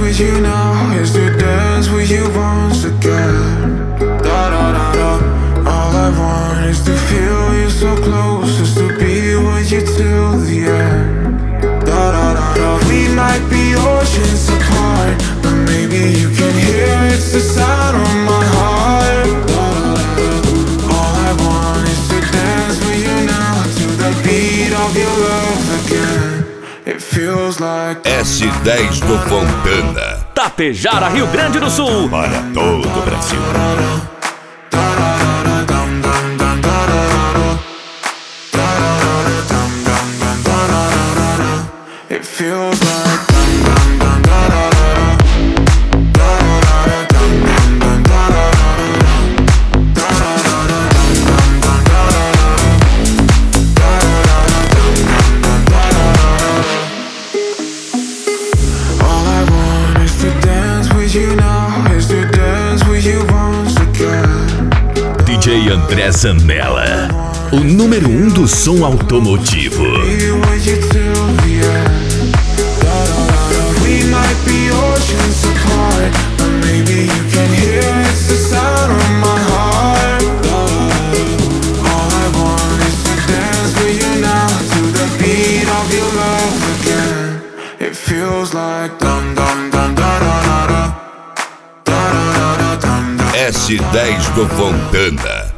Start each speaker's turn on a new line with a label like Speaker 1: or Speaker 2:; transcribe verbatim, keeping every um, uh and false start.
Speaker 1: with you now is to dance with you once again. Da da da da. All I want is to feel you so close, just to be with you till the end. Da da da da. We might be oceans apart, but maybe you can hear it's the sound of my heart. Da da da da. All I want is to dance with you now to the beat of your love again. It feels like
Speaker 2: S dez do Fontana,
Speaker 3: Tapejara, Rio Grande do Sul,
Speaker 2: para todo o Brasil.
Speaker 1: It feels like
Speaker 3: D J André Zanella, o número um do som automotivo.
Speaker 2: S dez do Fontana.